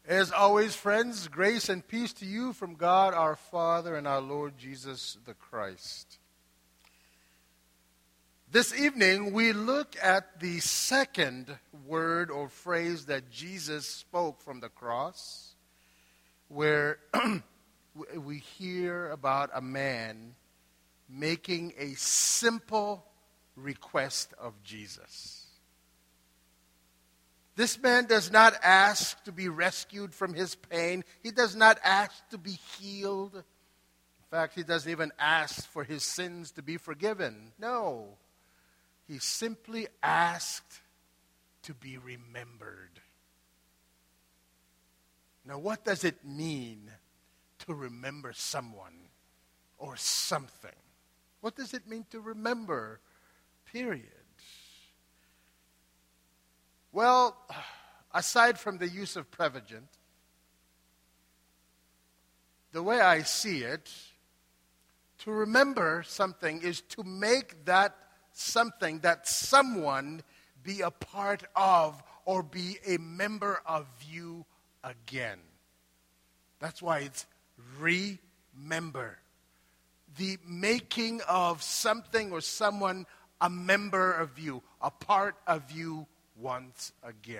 As always, friends, grace and peace to you from God our Father and our Lord Jesus the Christ. This evening, we look at the second word or phrase that Jesus spoke from the cross, where we hear about a man making a simple request of Jesus. This man does not ask to be rescued from his pain. He does not ask to be healed. In fact, he doesn't even ask for his sins to be forgiven. No. He simply asked to be remembered. Now, what does it mean to remember someone or something? What does it mean to remember, period? Well, aside from the use of Prevagen, the way I see it, to remember something is to make that something, that someone, be a part of or be a member of you again. That's why it's remember. The making of something or someone a member of you, a part of you once again.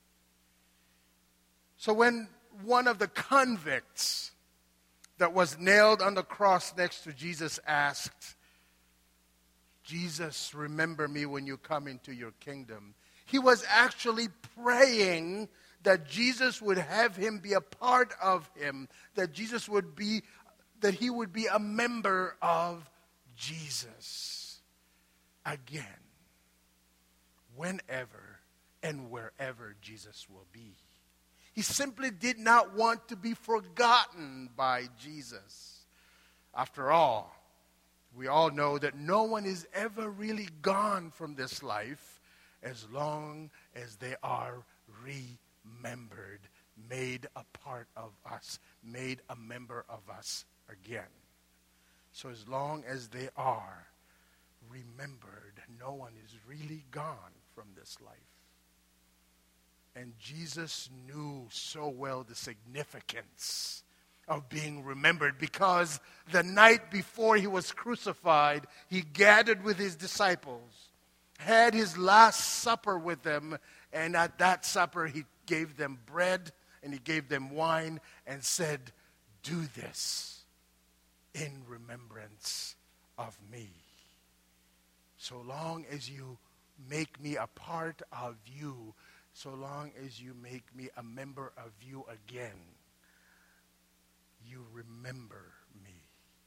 So when one of the convicts that was nailed on the cross next to Jesus asked, "Jesus, remember me when you come into your kingdom," he was actually praying that Jesus would have him be a part of him, that he would be a member of Jesus again, whenever and wherever Jesus will be. He simply did not want to be forgotten by Jesus. After all, we all know that no one is ever really gone from this life as long as they are remembered, made a part of us, made a member of us again. So as long as they are remembered, no one is really gone from this life. And Jesus knew so well the significance of being remembered, because the night before he was crucified, he gathered with his disciples, had his last supper with them, and at that supper he gave them bread and he gave them wine and said, "Do this in remembrance of me." So long as you make me a part of you, so long as you make me a member of you again, you remember me.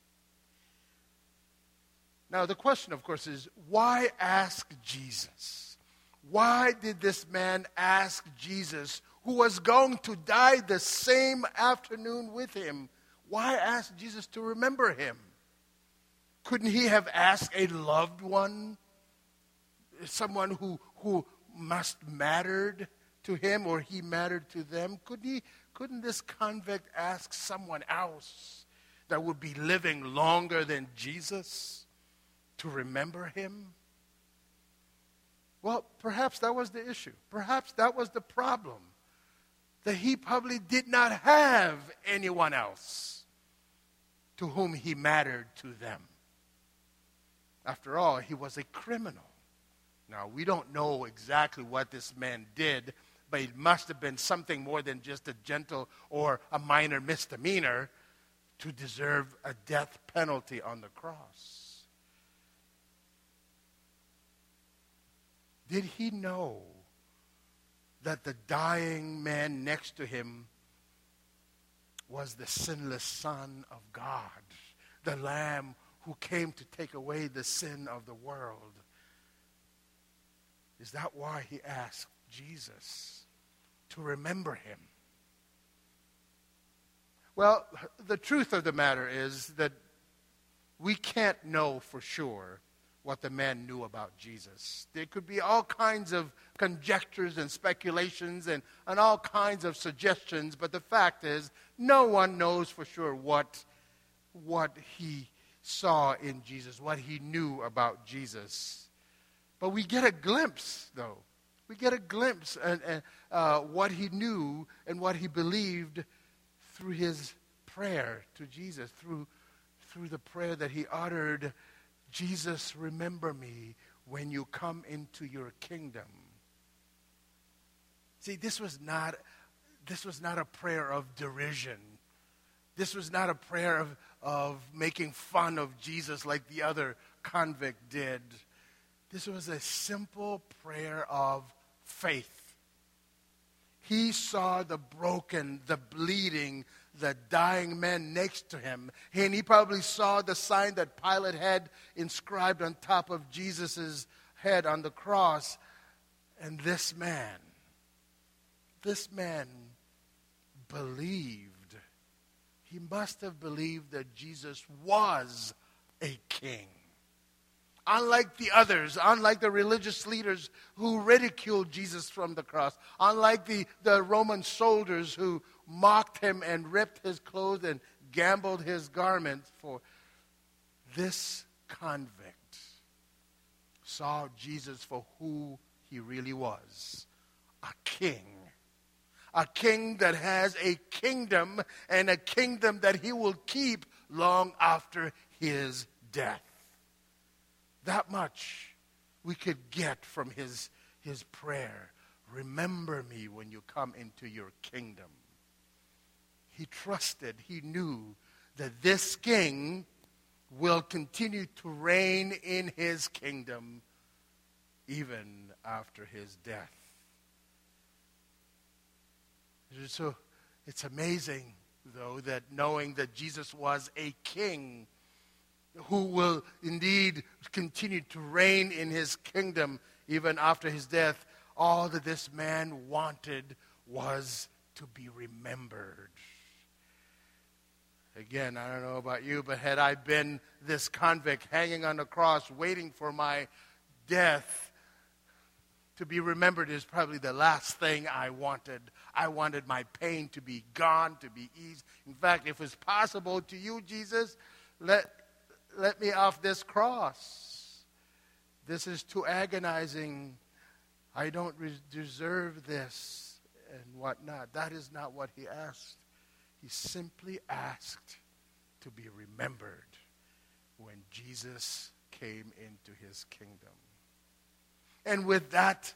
Now, the question, of course, is why ask Jesus? Why did this man ask Jesus, who was going to die the same afternoon with him? Why ask Jesus to remember him? Couldn't he have asked a loved one, someone who must mattered to him or he mattered to them? Couldn't this convict ask someone else that would be living longer than Jesus to remember him? Well, perhaps that was the issue. Perhaps that was the problem, that he probably did not have anyone else to whom he mattered to them. After all, he was a criminal. Now, we don't know exactly what this man did, but it must have been something more than just a gentle or a minor misdemeanor to deserve a death penalty on the cross. Did he know that the dying man next to him was the sinless Son of God, the Lamb who came to take away the sin of the world? Is that why he asked Jesus to remember him? Well, the truth of the matter is that we can't know for sure what the man knew about Jesus. There could be all kinds of conjectures and speculations and all kinds of suggestions, but the fact is, no one knows for sure what he saw in Jesus, what he knew about Jesus. But we get a glimpse, though, We get a glimpse and what he knew and what he believed through his prayer to Jesus, through the prayer that he uttered, Jesus, remember me when you come into your kingdom. See, this was not a prayer of derision. This was not a prayer of making fun of Jesus like the other convict did. This was a simple prayer of faith. He saw the broken, the bleeding, the dying man next to him. And he probably saw the sign that Pilate had inscribed on top of Jesus' head on the cross. And this man believed. He must have believed that Jesus was a king. Unlike the others, unlike the religious leaders who ridiculed Jesus from the cross, unlike the Roman soldiers who mocked him and ripped his clothes and gambled his garments, for this convict saw Jesus for who he really was, a king. A king that has a kingdom, and a kingdom that he will keep long after his death. That much we could get from his prayer. Remember me when you come into your kingdom. He trusted, he knew that this king will continue to reign in his kingdom even after his death. So it's amazing, though, that knowing that Jesus was a king who will indeed continue to reign in his kingdom even after his death, all that this man wanted was to be remembered. Again, I don't know about you, but had I been this convict hanging on the cross waiting for my death, to be remembered is probably the last thing I wanted. I wanted my pain to be gone, to be eased. In fact, if it's possible to you, Jesus, let me off this cross. This is too agonizing. I don't deserve this and whatnot. That is not what he asked. He simply asked to be remembered when Jesus came into his kingdom. And with that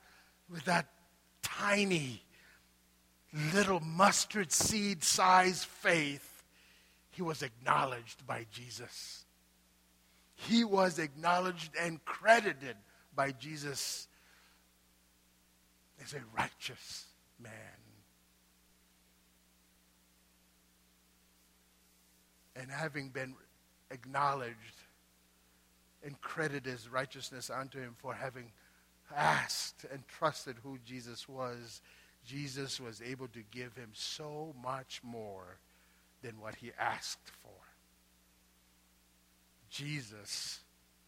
tiny little mustard seed size faith, he was acknowledged by Jesus. He was acknowledged and credited by Jesus as a righteous man. And having been acknowledged and credited his righteousness unto him for having asked and trusted who Jesus was able to give him so much more than what he asked for. Jesus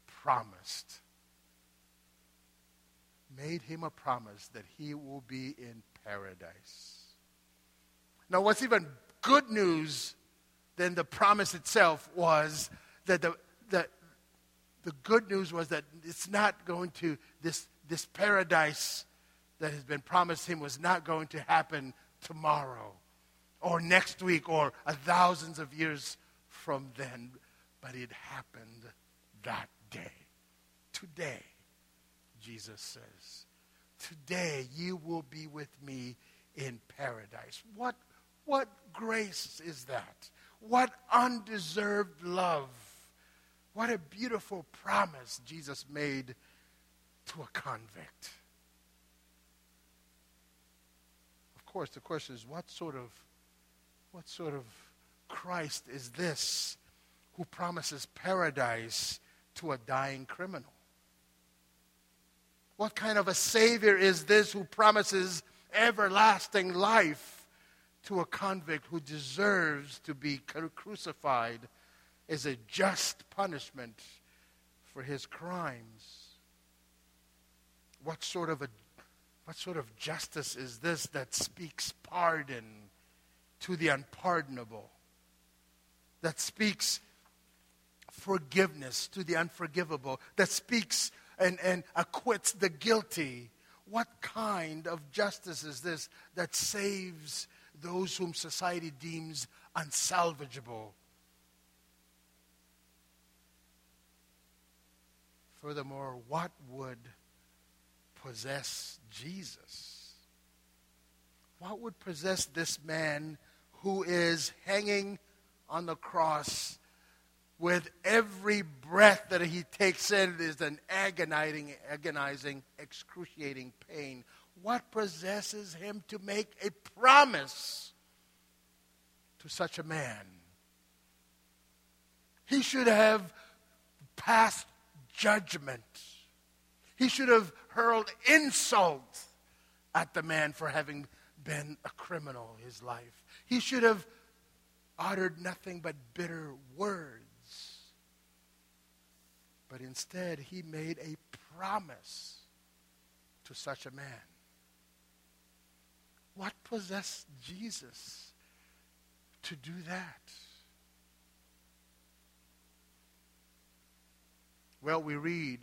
made him a promise that he will be in paradise. Now, what's even good news than the promise itself was that the good news was that it's not going to, this paradise that has been promised him was not going to happen tomorrow or next week or thousands of years from then, but it happened that day. Today, Jesus says, today you will be with me in paradise. What grace is that? What undeserved love. What a beautiful promise Jesus made to a convict. Of course, the question is, what sort of Christ is this who promises paradise to a dying criminal? What kind of a Savior is this who promises everlasting life to a convict who deserves to be crucified as a just punishment for his crimes? What sort of justice is this that speaks pardon to the unpardonable? That speaks forgiveness to the unforgivable? That speaks and acquits the guilty? What kind of justice is this that saves those whom society deems unsalvageable? Furthermore, what would possess Jesus? What would possess this man who is hanging on the cross with every breath that he takes in is an agonizing, excruciating pain? What possesses him to make a promise to such a man? He should have passed judgment. He should have hurled insult at the man for having been a criminal his life. He should have uttered nothing but bitter words. But instead, he made a promise to such a man. What possessed Jesus to do that? Well, we read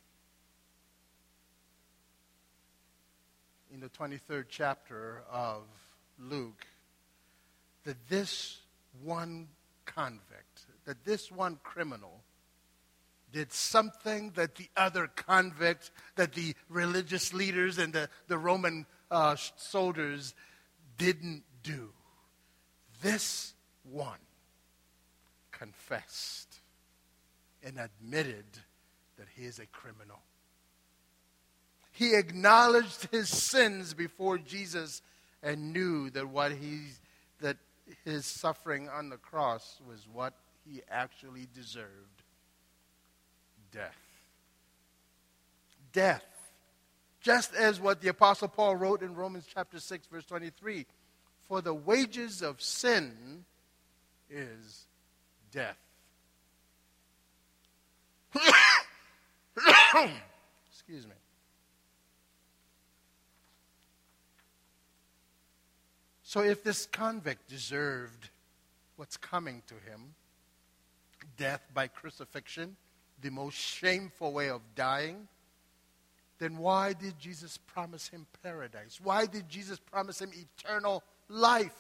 in the 23rd chapter of Luke that this one convict, that this one criminal did something that the other convict, that the religious leaders and the Roman soldiers didn't do. This one confessed and admitted that he is a criminal. He acknowledged his sins before Jesus and knew that his suffering on the cross was what he actually deserved. Death. Death. Just as what the Apostle Paul wrote in Romans chapter 6, verse 23. For the wages of sin is death. Excuse me. So if this convict deserved what's coming to him, death by crucifixion, the most shameful way of dying, then why did Jesus promise him paradise? Why did Jesus promise him eternal life?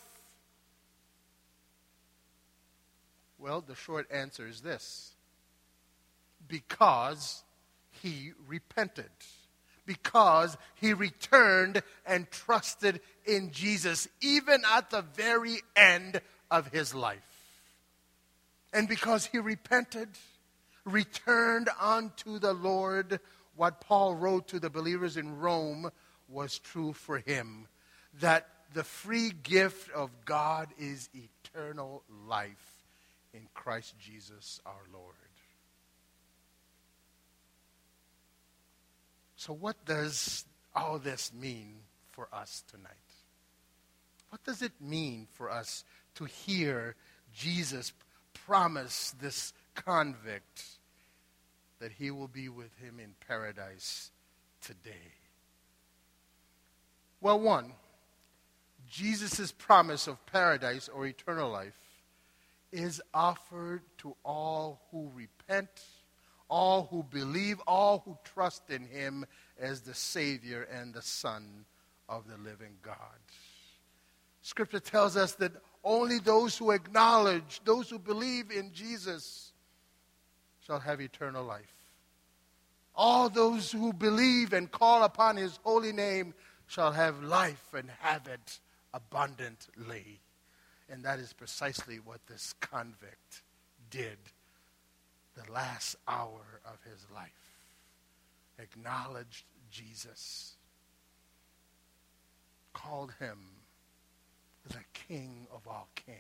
Well, the short answer is this. Because he repented. Because he returned and trusted in Jesus, even at the very end of his life. And because he repented, returned unto the Lord, what Paul wrote to the believers in Rome was true for him, that the free gift of God is eternal life in Christ Jesus our Lord. So what does all this mean for us tonight? What does it mean for us to hear Jesus promise this convict that he will be with him in paradise today? Well, one, Jesus' promise of paradise or eternal life is offered to all who repent, all who believe, all who trust in him as the Savior and the Son of the living God. Scripture tells us that only those who acknowledge, those who believe in Jesus shall have eternal life. All those who believe and call upon his holy name shall have life and have it abundantly. And that is precisely what this convict did the last hour of his life. Acknowledged Jesus. Called him the King of all kings.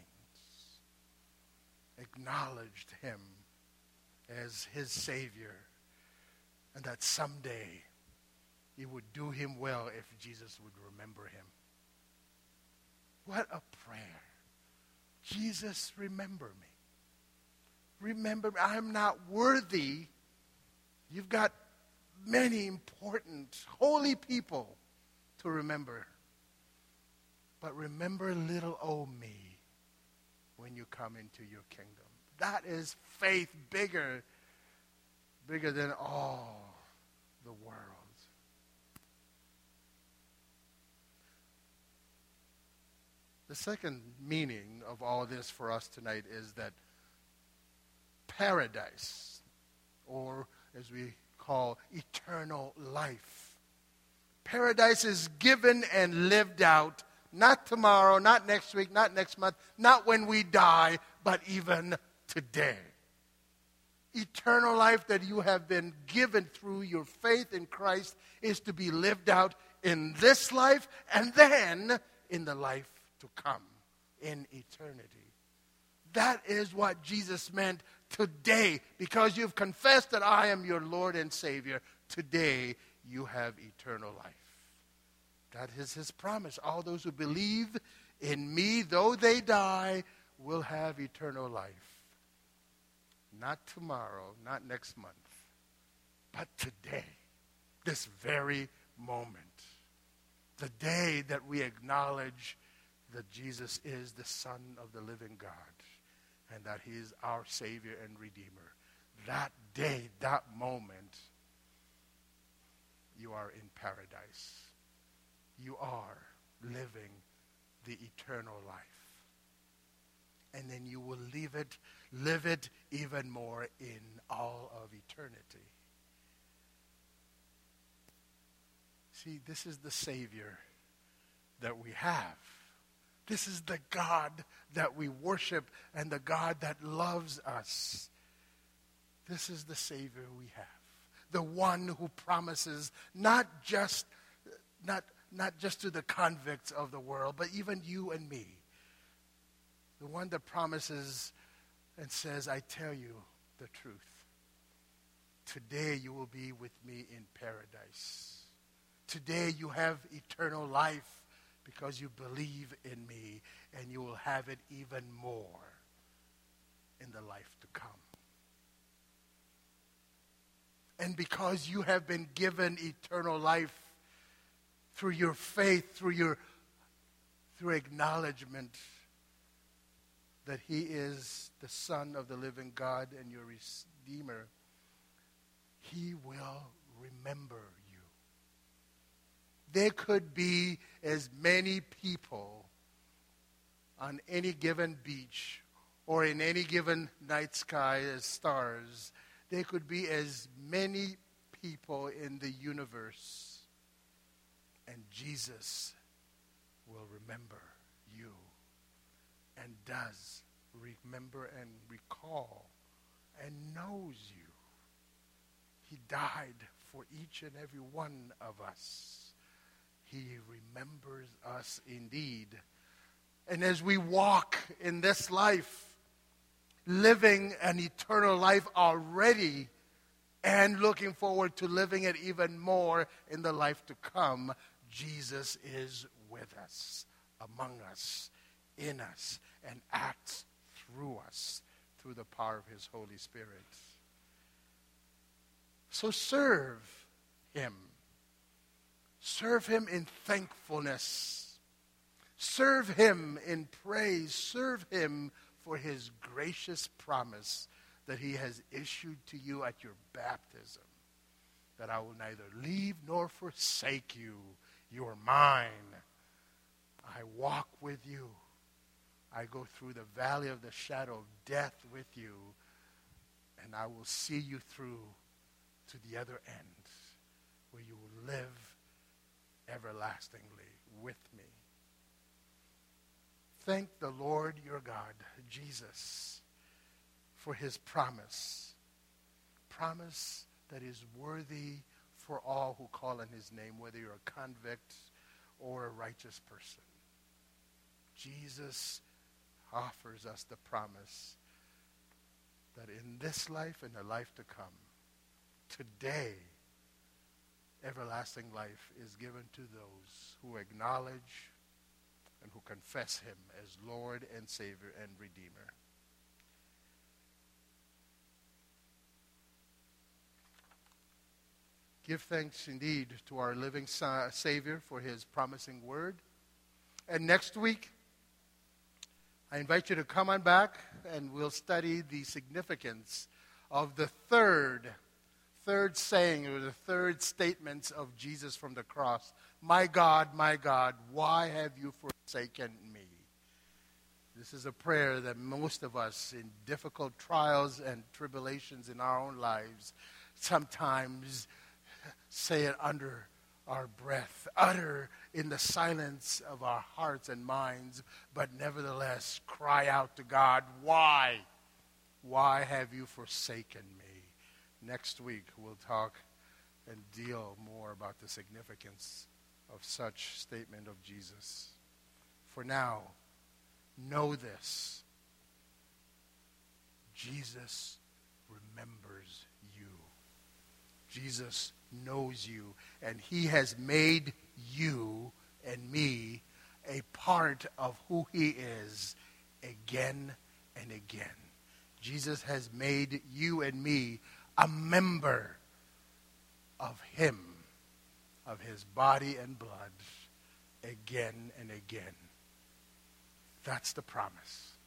Acknowledged him as his Savior. And that someday it would do him well if Jesus would remember him. What a prayer. Jesus, remember me. Remember, I'm not worthy. You've got many important, holy people to remember. But remember little old me when you come into your kingdom. That is faith bigger than all the world. The second meaning of all this for us tonight is that paradise, or as we call eternal life. Paradise is given and lived out, not tomorrow, not next week, not next month, not when we die, but even today. Eternal life that you have been given through your faith in Christ is to be lived out in this life and then in the life to come, in eternity. That is what Jesus meant today. Because you've confessed that I am your Lord and Savior, today you have eternal life. That is his promise. All those who believe in me, though they die, will have eternal life. Not tomorrow, not next month, but today, this very moment. The day that we acknowledge that Jesus is the Son of the living God and that he is our Savior and Redeemer. That day, that moment, you are in paradise. You are living the eternal life. And then you will live it even more in all of eternity. See, this is the Savior that we have. This is the God that we worship and the God that loves us. This is the Savior we have. The one who promises not just to the convicts of the world, but even you and me. The one that promises and says, I tell you the truth. Today you will be with me in paradise. Today you have eternal life because you believe in me, and you will have it even more in the life to come. And because you have been given eternal life through your faith, through acknowledgement that he is the Son of the living God and your Redeemer, he will remember you. There could be as many people on any given beach or in any given night sky as stars. There could be as many people in the universe, and Jesus will remember you and does remember and recall and knows you. He died for each and every one of us. He remembers us indeed. And as we walk in this life, living an eternal life already and looking forward to living it even more in the life to come, Jesus is with us, among us, in us, and acts through us through the power of his Holy Spirit. So serve him. Serve him in thankfulness. Serve him in praise. Serve him for his gracious promise that he has issued to you at your baptism, that I will neither leave nor forsake you. You are mine. I walk with you. I go through the valley of the shadow of death with you, and I will see you through to the other end, where you will live everlastingly with me. Thank the Lord your God, Jesus, for his promise that is worthy for all who call on his name, whether you're a convict or a righteous person. Jesus offers us the promise that in this life and the life to come, today, everlasting life is given to those who acknowledge and who confess him as Lord and Savior and Redeemer. Give thanks indeed to our living Savior for his promising word. And next week, I invite you to come on back and we'll study the significance of the third saying, or the third statements of Jesus from the cross. My God, why have you forsaken me? This is a prayer that most of us in difficult trials and tribulations in our own lives sometimes say it under our breath, utter in the silence of our hearts and minds, but nevertheless cry out to God, why? Why have you forsaken me? Next week we'll talk and deal more about the significance of such statement of Jesus. For now, know this. Jesus remembers you. Jesus knows you, and he has made you and me a part of who he is again and again. Jesus has made you and me a member of him, of his body and blood, again and again. That's the promise.